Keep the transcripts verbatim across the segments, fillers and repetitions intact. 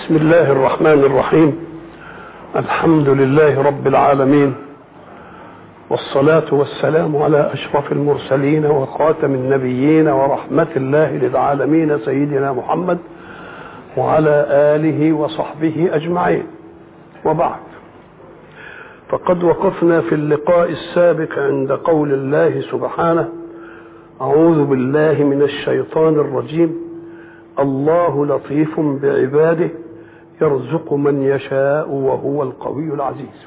بسم الله الرحمن الرحيم. الحمد لله رب العالمين، والصلاة والسلام على أشرف المرسلين وخاتم النبيين ورحمة الله للعالمين سيدنا محمد وعلى آله وصحبه أجمعين. وبعد، فقد وقفنا في اللقاء السابق عند قول الله سبحانه: أعوذ بالله من الشيطان الرجيم، الله لطيف بعباده يرزق من يشاء وهو القوي العزيز.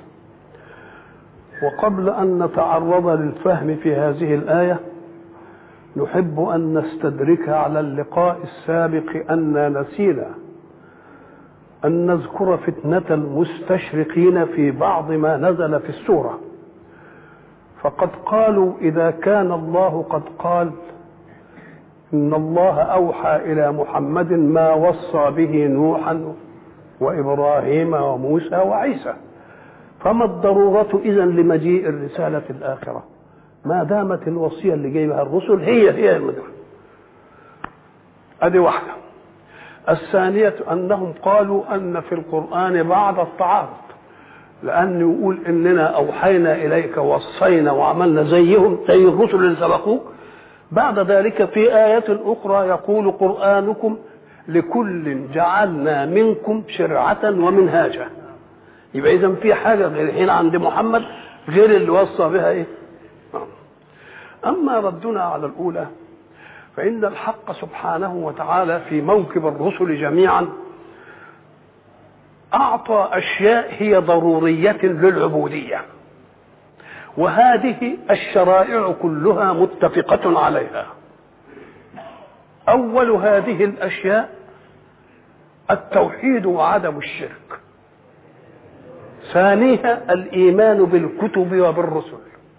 وقبل أن نتعرض للفهم في هذه الآية، نحب أن نستدرك على اللقاء السابق أننا نسينا أن نذكر فتنة المستشرقين في بعض ما نزل في السورة. فقد قالوا: إذا كان الله قد قال إن الله أوحى إلى محمد ما وصى به نوحا وإبراهيم وموسى وعيسى، فما الضرورة إذن لمجيء الرسالة الآخرة ما دامت الوصية اللي جايبها الرسل هي هي المدعو؟ هذه واحدة. الثانية أنهم قالوا أن في القرآن بعض التعارض، لأنه يقول إننا أوحينا إليك ووصينا وعملنا زيهم زي الرسل اللي سبقوك، بعد ذلك في آية أخرى يقول: قرآنكم لكل جعلنا منكم شرعة ومنهاجا. يبقى إذن في حاجة غير هنا عند محمد غير اللي وصى بها إيه؟ أما ردنا على الأولى، فإن الحق سبحانه وتعالى في موكب الرسل جميعا أعطى أشياء هي ضرورية للعبودية، وهذه الشرائع كلها متفقة عليها. أول هذه الأشياء التوحيد وعدم الشرك. ثانيها الإيمان بالكتب وبالرسل.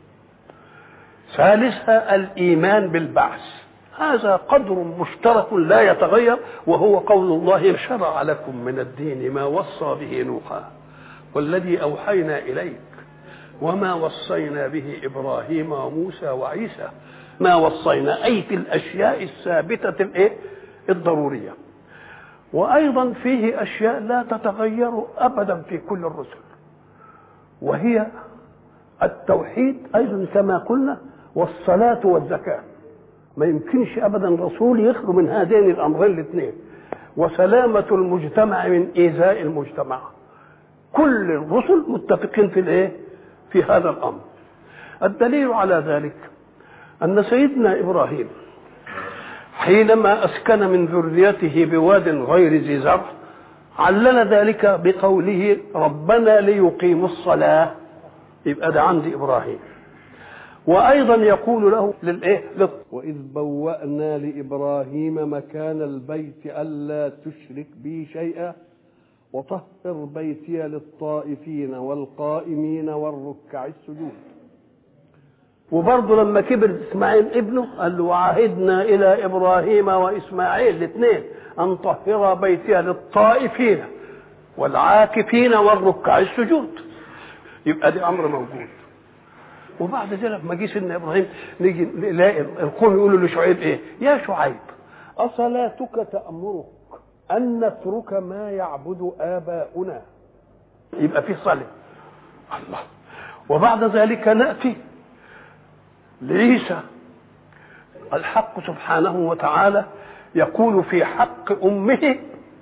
ثالثها الإيمان بالبعث. هذا قدر مشترك لا يتغير، وهو قول الله: شرع لكم من الدين ما وصى به نوحا والذي أوحينا إليك وما وصينا به إبراهيم وموسى وعيسى. ما وصينا أي في الأشياء الثابتة الإيه؟ الضرورية. وأيضا فيه أشياء لا تتغير أبدا في كل الرسل، وهي التوحيد أيضا كما قلنا، والصلاة والزكاة. ما يمكنش أبدا رسول يخلو من هذين الأمرين الاثنين. وسلامة المجتمع من إيذاء المجتمع. كل الرسل متفقين في الإيه؟ في هذا الأمر. الدليل على ذلك أن سيدنا إبراهيم حينما أسكن من ذريته بواد غير ذي زرع علل ذلك بقوله: ربنا ليقيموا الصلاة. يبقى ده عند إبراهيم. وأيضا يقول له للإيه؟ وإذ بوأنا لإبراهيم مكان البيت ألا تشرك بي شيئا وطهر بيتي للطائفين والقائمين والركع السجود. وبرضه لما كبر إسماعيل ابنه قال له: وعهدنا إلى إبراهيم وإسماعيل الاثنين أن طهر بيتي للطائفين والعاكفين والركع السجود. يبقى ده أمر موجود. وبعد ذلك ما جيش إن إبراهيم نيجي نلاقي القوم يقولوا لشعيب إيه؟ يا شعيب أصلاتك تأمرك أن نترك ما يعبد آباؤنا؟ يبقى في صلاة. الله. وبعد ذلك نأتي لعيسى. الحق سبحانه وتعالى يقول في حق أمه: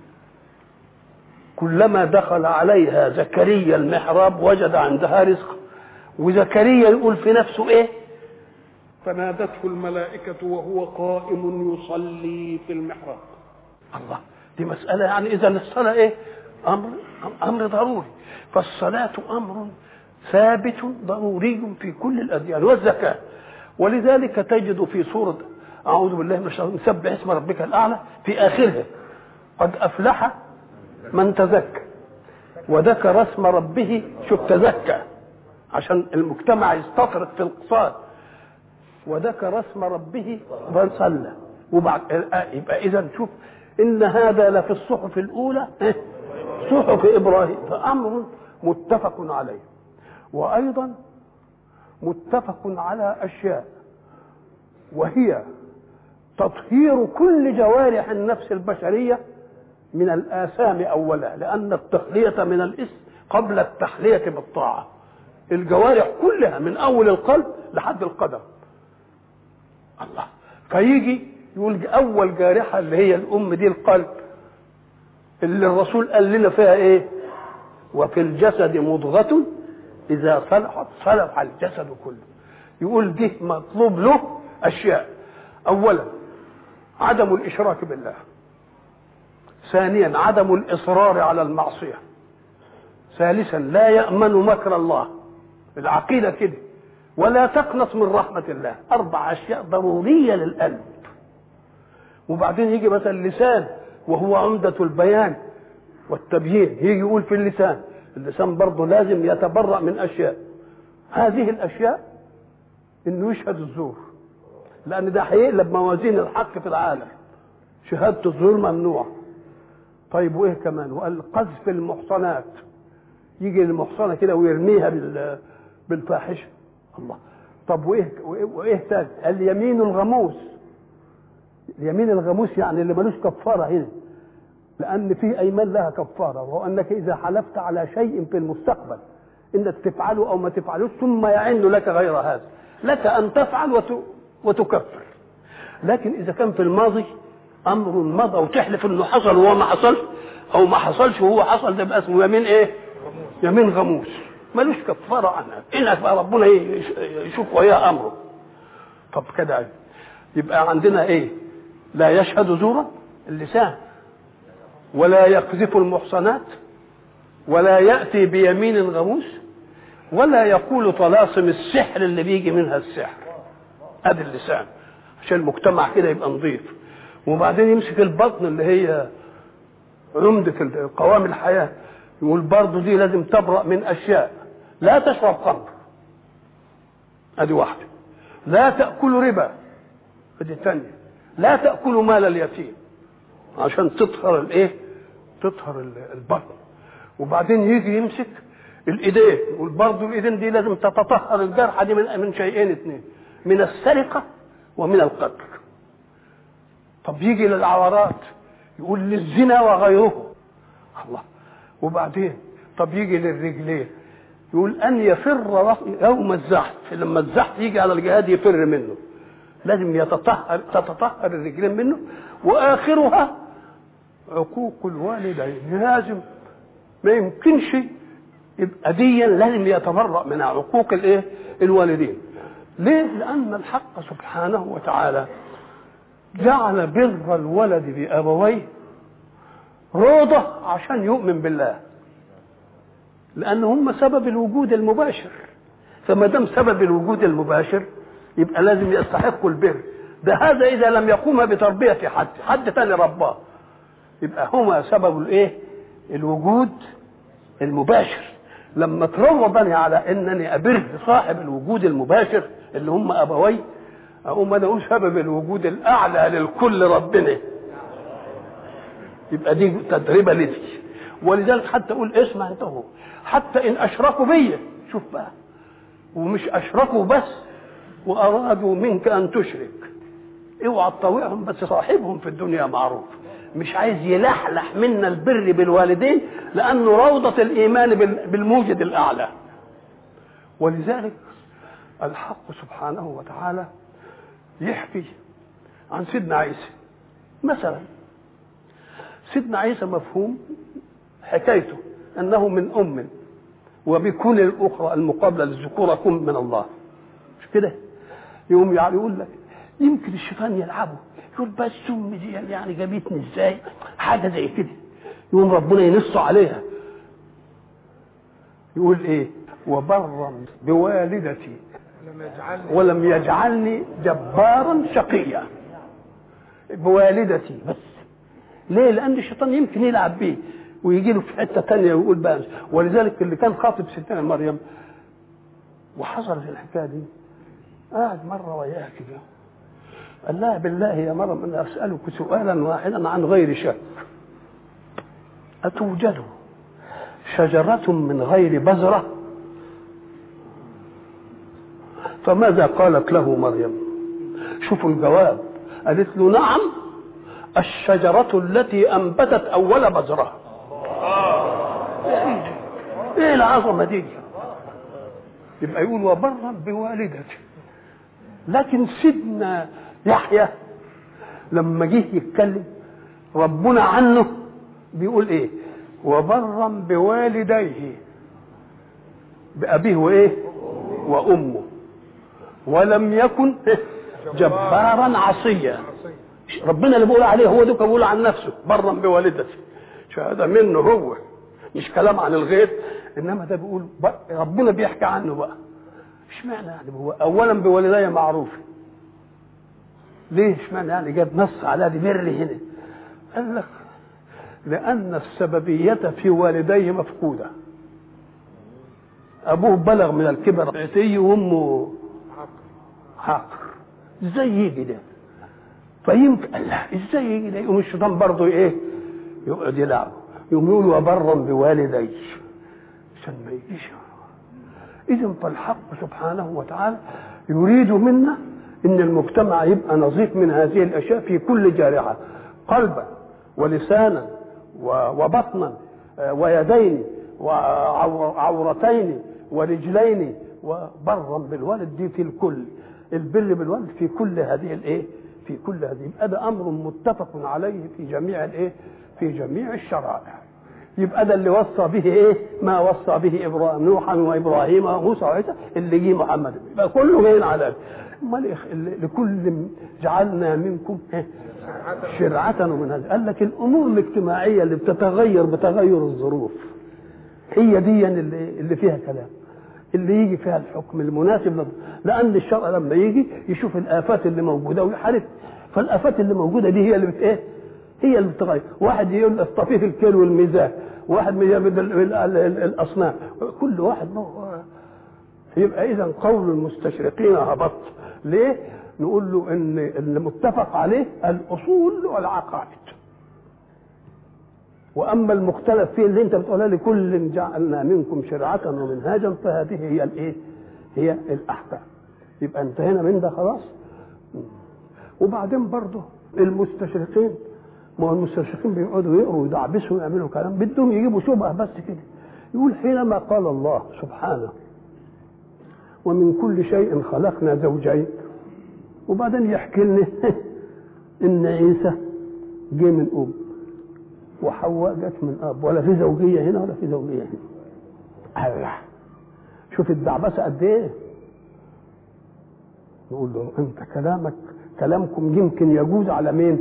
كلما دخل عليها زكريا المحراب وجد عندها رزقا. وزكريا يقول في نفسه إيه؟ فنادته الملائكة وهو قائم يصلي في المحراب. الله. دي مسألة يعني إذا الصلاة إيه؟ أمر أمر ضروري. فالصلاة أمر ثابت ضروري في كل الأديان. والزكاة. ولذلك تجد في سورة أعوذ بالله من الشيطان سبح اسم ربك الأعلى في آخرها: قد أفلح من تزكى وذكر اسم ربه. شوف، تزكى عشان المجتمع يستطرد في الاقتصاد، وذكر اسم ربه فصلى. وبعد يبقى إذا شوف إن هذا لفي الصحف الأولى صحف إبراهيم. فأمر متفق عليه. وأيضا متفق على أشياء، وهي تطهير كل جوارح النفس البشرية من الآثام أولا، لأن التخلية من الإثم قبل التحلية بالطاعة. الجوارح كلها من أول القلب لحد القدم. الله، فيجي يقول أول جارحة اللي هي الأم دي القلب، اللي الرسول قال لنا فيها إيه؟ وفي الجسد مضغة إذا صلحت صلح الجسد كله. يقول دي مطلوب له أشياء: أولا عدم الإشراك بالله، ثانيا عدم الإصرار على المعصية، ثالثا لا يأمن مكر الله، العقيدة كده، ولا تقنط من رحمة الله. أربع أشياء ضرورية للقلب. وبعدين يجي مثلا اللسان وهو عمدة البيان والتبيين، يجي يقول في اللسان، اللسان برضه لازم يتبرأ من أشياء. هذه الأشياء إنه يشهد الزور، لأن ده هيقلب موازين الحق في العالم. شهادة الزور ممنوع. طيب وإيه كمان؟ وقال قذف المحصنات، يجي المحصنة كده ويرميها بالفاحشة. الله، طب وإيه وإيه تاني؟ اليمين الغموس. اليمين الغموس يعني اللي ملوش كفارة هنا، لأن في أيمان لها كفارة، وهو أنك إذا حلفت على شيء في المستقبل إنك تفعله أو ما تفعلوش ثم يعن لك غير هذا، لك أن تفعل وتكفر. لكن إذا كان في الماضي أمر مضى وتحلف إنه حصل وهو ما حصلش، أو ما حصلش وهو حصل، ده يبقى اسمه يمين إيه؟ يمين غموس، ملوش كفارة عنها، إنك بقى ربنا يشوف وياه أمره. طب كده يبقى عندنا إيه؟ لا يشهد زورا اللسان، ولا يقذف المحصنات، ولا يأتي بيمين غموس، ولا يقول طلاسم السحر اللي بيجي منها السحر. ادي اللسان عشان المجتمع كده يبقى نظيف. وبعدين يمسك البطن اللي هي عمدة قوام الحياة، يقول برضه دي لازم تبرأ من أشياء: لا تشرب خمر، ادي واحدة. لا تأكل ربا، ادي الثانية. لا تأكل مال اليتيم، عشان تطهر الايه؟ تطهر البطن. وبعدين يجي يمسك الايدين، يقول برضه الايدين دي لازم تتطهر الجرحى دي من من شيئين اثنين: من السرقة ومن القتل. طب يجي للعورات، يقول للزنا وغيره. الله. وبعدين طب يجي للرجلين، يقول ان يفر يوم الزحف، لما الزحف يجي على الجهاد يفر منه، لازم يتطهر تتطهر الرجلين منه. واخرها عقوق الوالدين، لازم ما يمكنش يبقى ديا، لازم يتبرأ من عقوق الايه؟ الوالدين. ليه؟ لأن الحق سبحانه وتعالى جعل بر الولد بأبويه روضة عشان يؤمن بالله، لأن هم سبب الوجود المباشر. فما دام سبب الوجود المباشر يبقى لازم يستحقوا البر ده. هذا إذا لم يقوم بتربية حد حد ثاني رباه، يبقى هما سبب الايه؟ الوجود المباشر. لما تروضني على انني ابر صاحب الوجود المباشر اللي هم ابوي، اقوم انا اقول سبب الوجود الاعلى للكل ربنا، يبقى دي تدريبه لي. ولذلك حتى اقول اسمع انت هو، حتى ان اشركوا بي، شوف بقى، ومش اشركوا بس وارادوا منك ان تشرك، اوعى تطوعهم، بس صاحبهم في الدنيا معروف. مش عايز يلحلح منا البر بالوالدين، لأنه روضة الإيمان بالموجد الأعلى. ولذلك الحق سبحانه وتعالى يحكي عن سيدنا عيسى مثلا. سيدنا عيسى مفهوم حكايته أنه من أم، وبكون الأخرى المقابلة للذكورة كن من الله، مش كده؟ يقوم يعني يقول لك يمكن الشيطان يلعبه، يقول بس امي دي يعني جابتني ازاي، حاجه زي كده. يقوم ربنا ينص عليها، يقول ايه؟ وبرا بوالدتي ولم يجعلني جبارا شقيا. بوالدتي بس. ليه؟ لان الشيطان يمكن يلعب بيه ويجي له في حته ثانيه ويقول بقى. ولذلك اللي كان خاطب ستنا مريم وحصلت الحكايه دي، قاعد مره وياها كده، قال لها بالله يا مريم أنا أسألك سؤالا واحدا عن غير شك: أتوجد شجرة من غير بذرة؟ فماذا قالت له مريم؟ شوفوا الجواب، قالت له نعم الشجرة التي أنبتت أول بذرة. إيه العظمة دي؟ يبقى يقول وبرا بوالدته. لكن سيدنا يحيى لما جه يتكلم ربنا عنه بيقول إيه؟ وبرا بوالديه، بأبيه وإيه؟ وأمه، ولم يكن جبارا عصيا. ربنا اللي بيقول عليه هو ده بيقول عن نفسه برا بوالدته، شهاده منه هو، مش كلام عن الغير. انما ده بيقول ربنا بيحكي عنه بقى. اشمعنى يعني هو اولا بوالديه معروف، ليه اشمعنى يعني جاب نص على دي بر هنا؟ قال لك لان السببيه في والديه مفقوده. ابوه بلغ من الكبر عتي وامه حقر، ازاي يجي ده؟ فيمكن الله ازاي يجي ده؟ يقوم الشيطان برضه ايه؟ يقعد يلعب، يقوم يقول وبرا بوالدي عشان ما يجيش. اذا فالحق سبحانه وتعالى يريد منا ان المجتمع يبقى نظيف من هذه الاشياء في كل جارحه، قلبا ولسانا وبطنا ويدين وعورتين ورجلين، وبرا بالوالد دي في الكل، البر بالوالد في كل هذه الايه؟ في كل هذه. يبقى ده امر متفق عليه في جميع الايه؟ في جميع الشرائع. يبقى ده اللي وصى به ايه؟ ما وصى به ابراهيم نوحا وابراهيم وموسى وعيسى، اللي جه محمد. يبقى كله جايين على امال لكل جعلنا منكم شرعة ومنهاجا. قال لك الامور الاجتماعيه اللي بتتغير بتغير الظروف هي دي اللي, اللي فيها كلام، اللي يجي فيها الحكم المناسب، لان الشرع لما يجي يشوف الافات اللي موجوده ويحارب. فالافات اللي موجوده دي هي اللي بت ايه؟ هي اللي بتغير. واحد يقول الطفيف الكيل والميزان، واحد من الاصناف، كل واحد يبقى اذا قول المستشرقين هبط. ليه؟ نقول له ان اللي متفق عليه الاصول والعقائد، واما المختلف فيه اللي انت بتقولها لكل جعلنا منكم شرعة ومنهاجا، فهذه هي الايه؟ هي الاحكام. يبقى انتهينا من ده خلاص. وبعدين برضه المستشرقين، ما هو المستشرقين بيقعدوا يقروا ويدعبسوا ويعملوا كلام، بدهم يجيبوا شبهه بس كده. يقول حينما قال الله سبحانه ومن كل شيء خلقنا زوجين، وبعدين يحكي لنا ان عيسى جه من ام وحواء جت من اب، ولا في زوجيه هنا ولا في زوجيه هنا. الله، شوف الدعبسه قد ايه. نقول له انت كلامك كلامكم يمكن يجوز على مين؟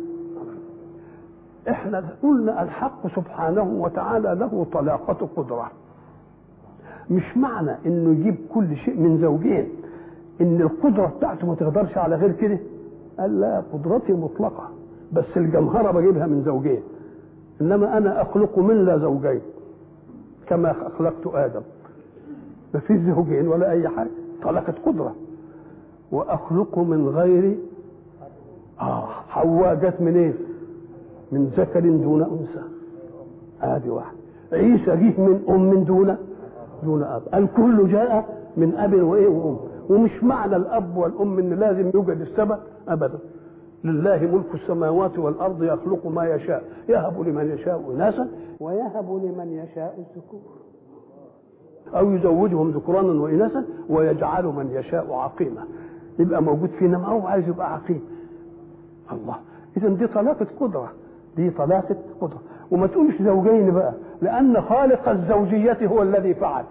احنا قلنا الحق سبحانه وتعالى له طلاقة قدرة. مش معنى انه يجيب كل شيء من زوجين ان القدرة بتاعته ما تقدرش على غير كده. قال لا، قدرتي مطلقة، بس الجمهرة بجيبها من زوجين، انما انا اخلق من لا زوجين كما اخلقت ادم، ما فيش زوجين ولا اي حاجة، طلاقة قدرة. واخلق من غير اه حواء جت من ايه؟ من ذكر دون انثى. ادي واحد. عيسى جه من ام دون دون اب. الكل جاء من اب وايه وام. ومش معنى الاب والام ان لازم يوجد السبب ابدا. لله ملك السماوات والارض يخلق ما يشاء، يهب لمن يشاء اناثا ويهب لمن يشاء الذكور، او يزوجهم ذكرانا واناثا ويجعل من يشاء عقيما. يبقى موجود فينا ما هو عايز يبقى عقيم. الله، اذا دي طلاقة قدرة، دي طلاقة قدرة. وما تقولش زوجين بقى، لان خالق الزوجية هو الذي فعل.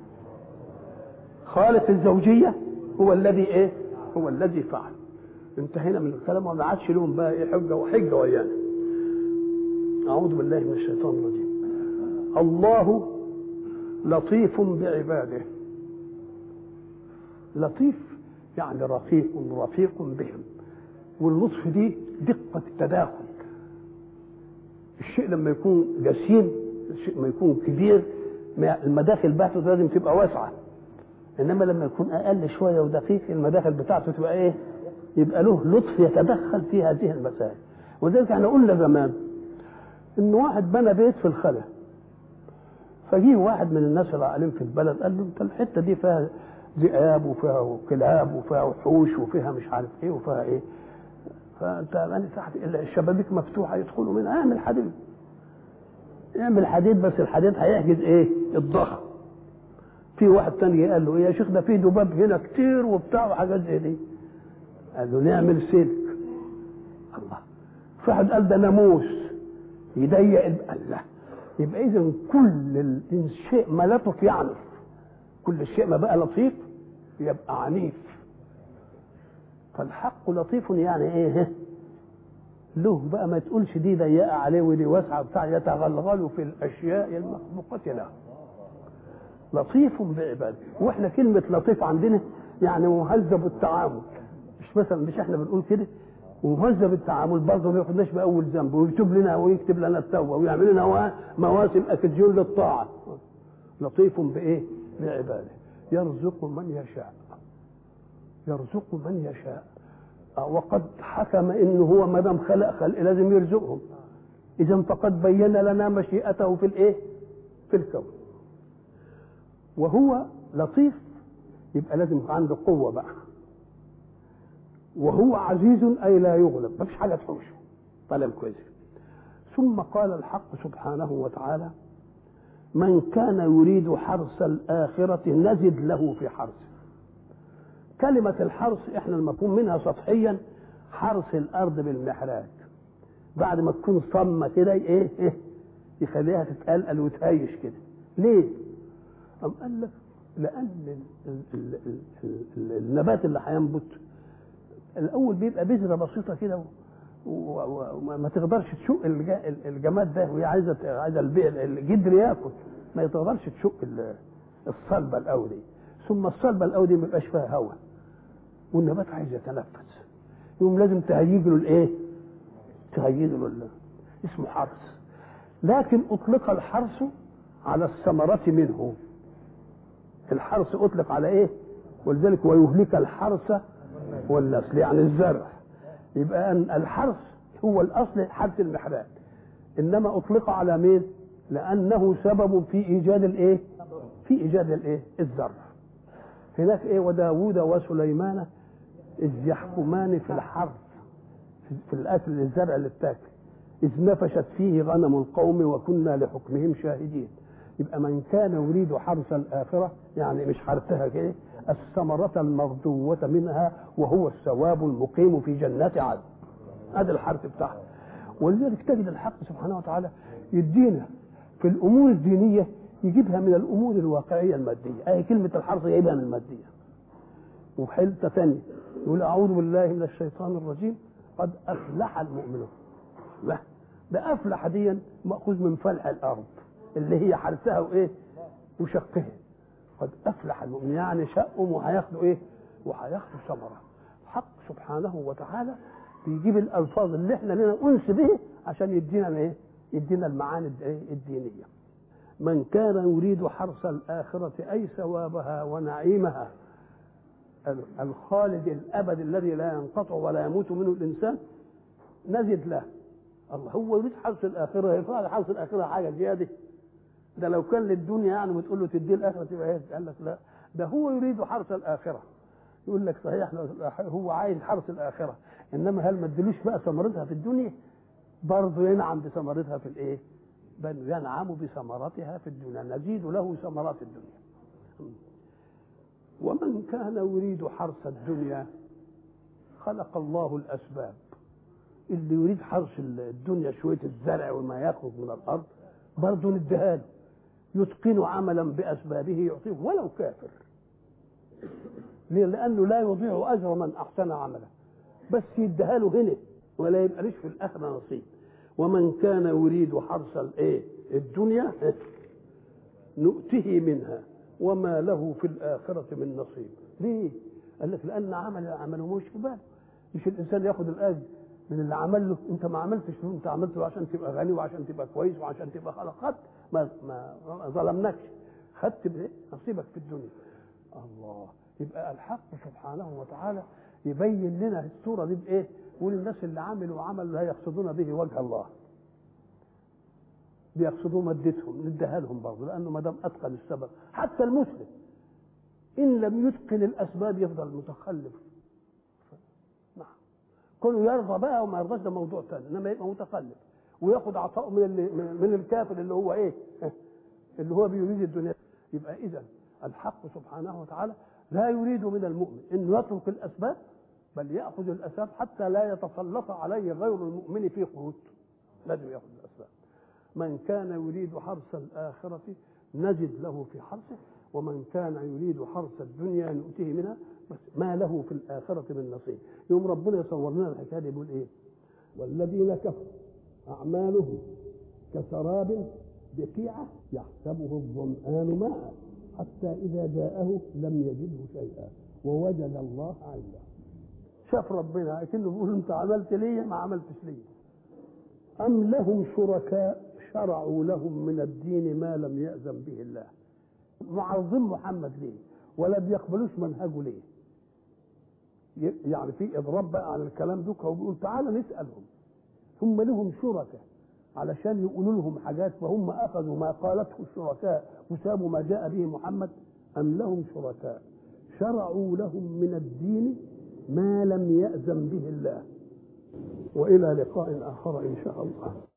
خالق الزوجية هو الذي ايه؟ هو الذي فعل. انتهينا من الكلام وما عادش لهم بقى ايه حجة وحجة ويانا. اعوذ بالله من الشيطان الرجيم. الله لطيف بعباده. لطيف يعني رقيق رفيق بهم. واللطف دي دقة التداخل. الشيء لما يكون جسيم، الشيء ما يكون كبير، المداخل بتاعته لازم تبقى واسعة. انما لما يكون اقل شوية ودقيق المداخل بتاعته تبقى ايه؟ يبقى له لطف يتدخل في هذه المسائل. وذلك احنا قلنا زمان ان واحد بنى بيت في الخلا، فجيه واحد من الناس العالم في البلد قال له انت الحتة دي فيها ذئاب وفيها كلاب وفيها وحوش وفيها مش عارف ايه وفيها ايه. فانت انا تحت الشبابيك مفتوحه يدخلوا منها، اعمل حديد، اعمل حديد، بس الحديد هيحجز ايه؟ الضغط. في واحد تاني قال له ايه يا شيخ ده في ذباب هنا كتير وبتاع وحاجات زي دي، قال له نعمل سلك. الله. في واحد قال ده ناموس يضيق الله. يبقى اذا كل الشيء ما لطف يعنف، كل الشيء ما بقى لطيف يبقى عنيف. فالحق لطيف يعني ايه؟ له بقى ما تقولش دي ضيقه عليه ودي واسعه بتاع، يتغلغل في الاشياء المخلوقه له. لطيف بعباده. واحنا كلمه لطيف عندنا يعني مهذب التعامل، مش مثلا مش احنا بنقول كده ومهذب التعامل برضه ما ياخدناش باول ذنب ويكتب لنا ويكتب لنا التوبه ويعمل لنا مواسم اكديون للطاعه. لطيف بايه؟ بعباده. يرزق من يشاء، يرزق من يشاء. وقد حكم انه هو ما دام خلق خلق لازم يرزقهم. اذا فقد بين لنا مشيئته في الايه؟ في الكون. وهو لطيف يبقى لازم يبقى عنده قوه بقى. وهو عزيز اي لا يغلب، ما فيش حاجه تحوشه. طالب كويس. ثم قال الحق سبحانه وتعالى: من كان يريد حرث الآخرة نزد له في حرثه. كلمة الحرث احنا المفهوم منها سطحيا حرث الأرض بالمحراج، بعد ما تكون صمة كده ايه ايه يخليها تتقلقل وتهيش كده. ليه؟ أم قال لك لأن ال ال ال ال النبات اللي هينبت الأول بيبقى بذرة بسيطة كده وما تقدرش تشق الجماد ده، وهي عايزه عايزه الجدر ياكل، ما تقدرش تشق الصلبه الاولي. ثم الصلبه الاولي ما يبقاش فيها هواء والنبات عايز يتنفس، يقوم لازم تهيج له الايه؟ تهيج له اسمه حرث. لكن اطلق الحرث على الثمرة منه. الحرث اطلق على ايه؟ ولذلك ويهلك الحرث والنسل يعني الزرع. يبقى أن الحرث هو الأصل حرث المحراب، إنما أطلق على مين؟ لأنه سبب في إيجاد الإيه؟ في إيجاد الإيه؟ الزرع. هناك إيه؟ وداوود وسليمان إذ يحكمان في الحرث، في الأكل الزرع اللي بتاكل، إذ نفشت فيه غنم القوم وكنا لحكمهم شاهدين. يبقى من كان يريد حرث الآخرة يعني مش حرثها كده، الثمرة المرجوة منها وهو الثواب المقيم في جنات عدن. هذا الحرث بتاعها. ولذلك تجد الحق سبحانه وتعالى يدينا في الأمور الدينية يجيبها من الأمور الواقعية المادية. أي كلمة الحرث يجيبها من المادية. وفي حتة ثانية يقول أعوذ بالله من الشيطان الرجيم قد أفلح المؤمنون. لا ده أفلح ديا مأخوذ من فلح الأرض اللي هي حرثها وإيه؟ وشقها. قد أفلح المؤمنين يعني شقهم وهياخدوا إيه؟ وهياخدوا ثمرة. حق سبحانه وتعالى بيجيب الألفاظ اللي إحنا لنا أنس به عشان يدينا إيه؟ يدينا المعاني الدينية. من كان يريد حرث الآخرة أي ثوابها ونعيمها الخالد الأبد الذي لا ينقطع ولا يموت منه الإنسان نزد له. الله هو يريد حرث الآخرة، يفعل حرث الآخرة حاجة زيادة؟ ده لو كان للدنيا يعني بتقول له تديه الآخرة تبقى ايه؟ قال لك لا، ده هو يريد حرث الآخرة. يقول لك صحيح هو عايز حرث الآخرة، إنما هل ما ادلوش بقى ثمرتها في الدنيا؟ برضه ينعم بثمرتها في الإيه؟ بل ينعم بثمرتها في الدنيا، نزيد له ثمرات الدنيا. ومن كان يريد حرث الدنيا خلق الله الأسباب. اللي يريد حرث الدنيا شوية الزرع وما يخرج من الأرض برضه نديها له، يتقن عملا بأسبابه يعطيه ولو كافر. ليه؟ لأنه لا يضيع أجر من أحسن عمله، بس يديها له هنا ولا يبقى ليش في الآخرة نصيب. ومن كان يريد حرث الايه؟ الدنيا نؤته منها وما له في الآخرة من نصيب. ليه؟ قال لك لأن عمل عمله مش في باله. مش الإنسان ياخد الأجر من اللي عمل له، انت ما عملتش له، انت عملته عشان تبقى غني وعشان تبقى كويس وعشان تبقى خلق. خدت ما ما ظلمناكش، خدت نصيبك في الدنيا. الله. يبقى الحق سبحانه وتعالى يبين لنا الصوره دي بايه؟ يقول الناس اللي عملوا عمل لا يقصدون به وجه الله، بيقصدوا مادتهم، نديها لهم برضه، لانه ما دام اتقن السبب. حتى المسلم ان لم يتقن الاسباب يفضل متخلف. كونه يرضى بقى وما يرضاش ده موضوع ثاني، انما يبقى متخلف وياخد عطاء من اللي من الكافر اللي هو ايه؟ اللي هو بيريد الدنيا. يبقى اذا الحق سبحانه وتعالى لا يريد من المؤمن انه يترك الاسباب، بل ياخذ الاسباب حتى لا يتسلط عليه غير المؤمن في قوت. لازم ياخذ الاسباب. من كان يريد حرث الاخره نجد له في حرثه، ومن كان يريد حرث الدنيا نؤتيه منها، بس ما له في الاخره من نصيب. يوم ربنا يصور لنا الحكايه دي يقول ايه؟ والذين كفروا اعمالهم كسراب بقيعه يحسبه الظمآن ماء حتى اذا جاءه لم يجده شيئا ووجد الله عنده. شاف ربنا كأنه بيقول انت عملت ليه ما عملتش ليه. ام لهم شركاء شرعوا لهم من الدين ما لم يأذن به الله. معظم محمد ليه ولا بيقبلوش منهجه ليه؟ يعني في اضراب بقى على الكلام ده، وبيقول تعالى نسالهم. هم لهم شركاء علشان يقولوا لهم حاجات، فهم اخذوا ما قالته الشركاء وسابوا ما جاء به محمد. ام لهم شركاء شرعوا لهم من الدين ما لم يأذن به الله. والى لقاء اخر ان شاء الله.